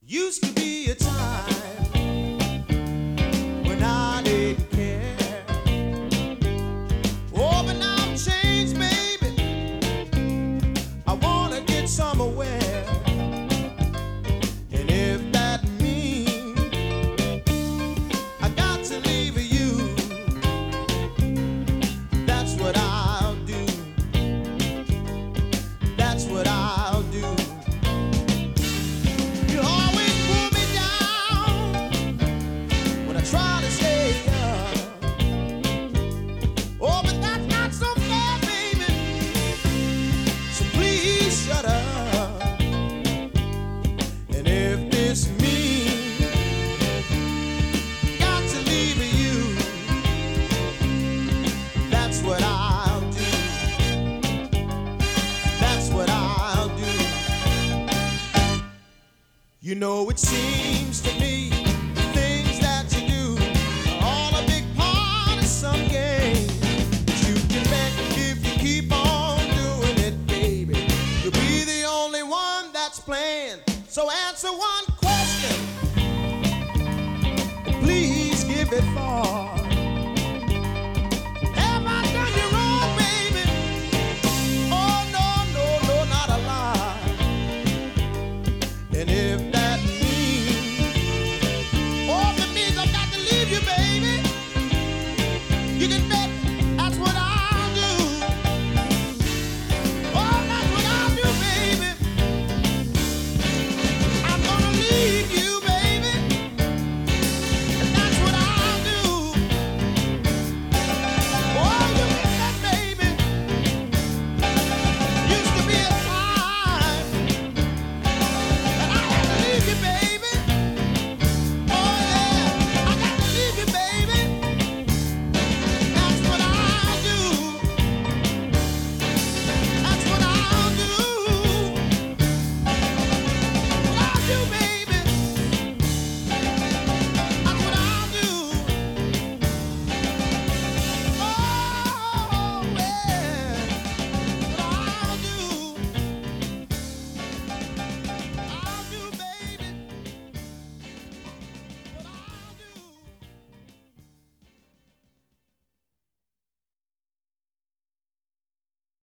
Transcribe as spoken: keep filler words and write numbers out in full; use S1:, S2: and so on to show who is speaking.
S1: Used to be a time when I didn't care. Oh, but now I'm changed, baby. I wanna get somewhere. And if that means I got to leave you, that's what I'll do. That's what I'll do. You always pull me down when I try to stay up. Oh, but that's not so fair, baby. So please shut up. And if this means got to leave you, that's what I'll do. That's what I'll do. You know, it seems to me the things that you do are all a big part of some game. But you can bet if you keep on doing it, baby, you'll be the only one that's playing. So answer one question, and please give it thought.